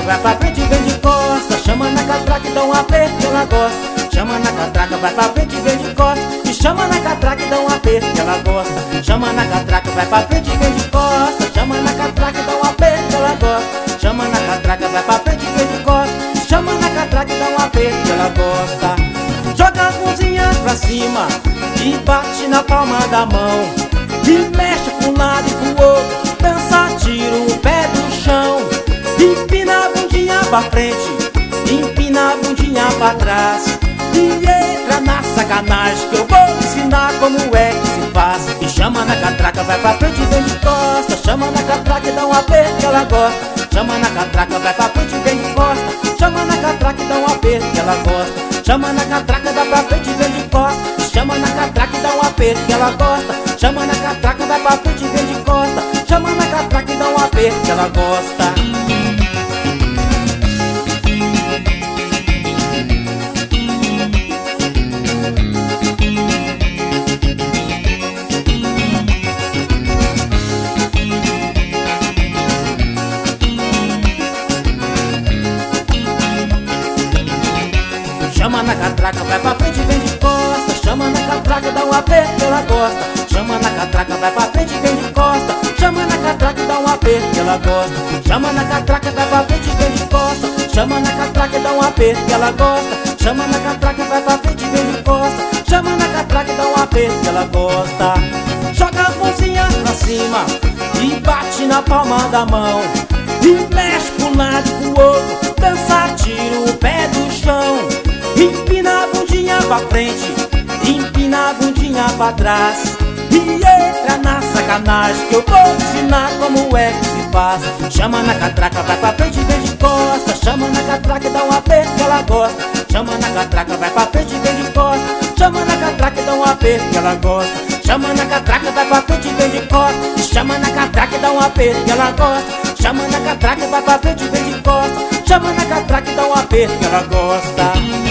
vai pra frente e vem de costa. Chama na catraca e dá um aperto que ela gosta. Chama na catraca, vai pra frente e vem de costa. E chama na catraca e dá um aperto que ela gosta. Chama na catraca, vai pra frente e vem de costa. Chama na catraca e dá um aperto que ela gosta. Chama na catraca, vai pra frente e vem de costa. Chama na catraca e dá um aperto que ela gosta. Joga as mãozinhas pra cima e bate na palma da mão. E mexe pra um lado e pro outro, dança, tira o pé do chão. Empina a bundinha pra frente, empina a bundinha pra trás. E entra na sacanagem que eu vou ensinar como é que se faz. E chama na catraca, vai pra frente e vem de costa. Chama na catraca e dá um aperto que ela gosta. Chama na catraca, vai pra frente e vem de costa. Chama na catraca e dá um aperto que ela gosta. Chama na catraca, vai pra frente e vem de costa. Chama na catraca e dá um aperto que ela gosta. Chama na catraca, vai pra frente e vem de costa. Chama na catraca e dá um aperto que ela gosta. Chama na catraca, vai pra frente e vem de costa. Chama na catraca, dá um aperto que ela gosta. Chama na catraca, vai pra frente e vem de costa. Chama na catraca, dá um aperto que ela gosta. Chama na catraca, vai pra frente e vem de costa. Chama na catraca, dá um aperto que ela gosta. Chama na catraca, vai pra frente e vem de costa. Chama na catraca, dá um aperto que ela gosta. Joga as mãozinhas pra cima e bate na palma da mão. E mexe pra um lado e pro outro, dança, tira o pé do chão. Empina a bundinha pra frente, empina a bundinha pra trás. E entra na sacanagem que eu vou ensinar como é que se faz. Chama na catraca, vai pra frente e vem de costa. Chama na catraca e dá um aperto que ela gosta. Chama na catraca, vai pra frente e vem de costa. Chama na catraca e dá um aperto que ela gosta. Chama na catraca, vai pra frente e vem de costa. Chama na catraca e dá um aperto que ela gosta. Chama na catraca, vai pra frente e vem de costa. Chama na catraca e dá um aperto que ela gosta.